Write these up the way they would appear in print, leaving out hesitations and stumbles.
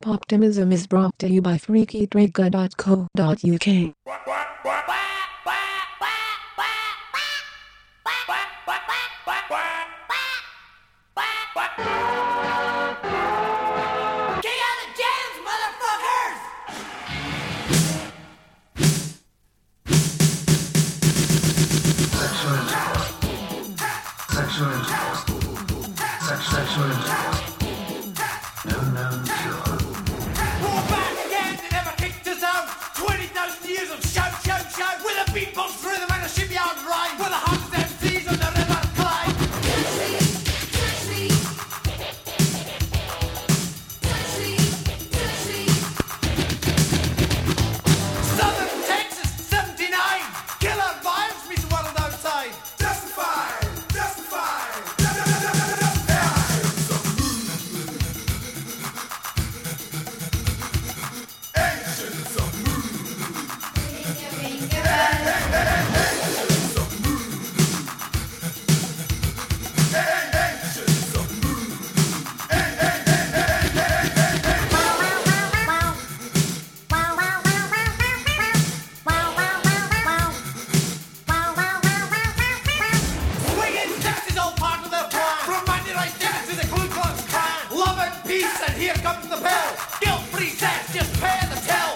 Poptimism is brought to you by freakydraga.co.uk. Sexual intercourse. No known cure. We're back again, they never kicked us out. 20,000 years of shout, with a beatbox rhythm and a shipyard rhyme, with a hundred MCs on the river Clyde. Southern Texas, 79. Killer vibes meets the world outside. Justified. Swinging Texas all part of their plan. From Mandy Rice Davis to the Ku Klux Klan. Love and peace, and here comes the bell. Guilt-free sex, just pay the tell.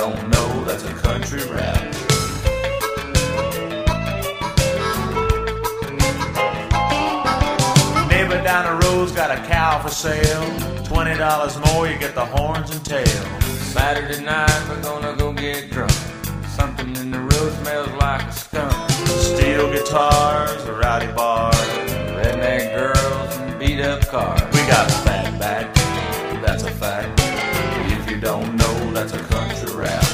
don't know, that's a country rap. Neighbor down the road's got a cow for sale. $20 more, you get the horns and tail. Saturday night, we're gonna go get drunk. Something in the road smells like a skunk. Steel guitars, a rowdy bar, redneck girls and beat up cars. We got a fat back, that's a fact. If you don't know, that's a country rap.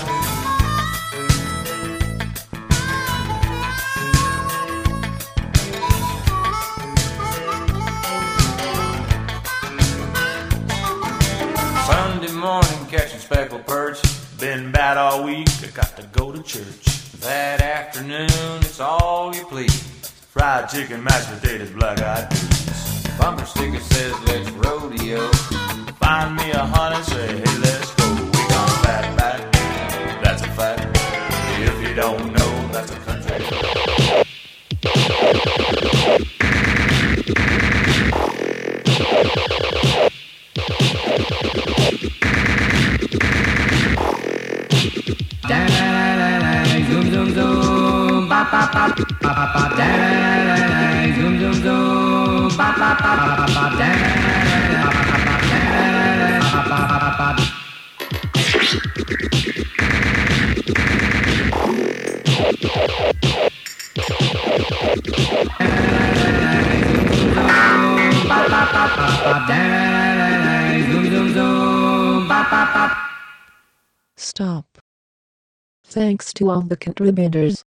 Sunday morning catching speckled perch. Been bad all week, I got to go to church. That afternoon, it's all you please. Fried chicken, mashed potatoes, black-eyed peas. Bumper sticker says, let's rodeo. Find me a honey, say, hey, let's go. We got a fat back, that's a fact. If you don't know, that's a country. Zoom zoom zoom, ba ba ba ba ba ba. Zoom zoom zoom, ba ba ba ba ba ba. Stop. Thanks to all the contributors.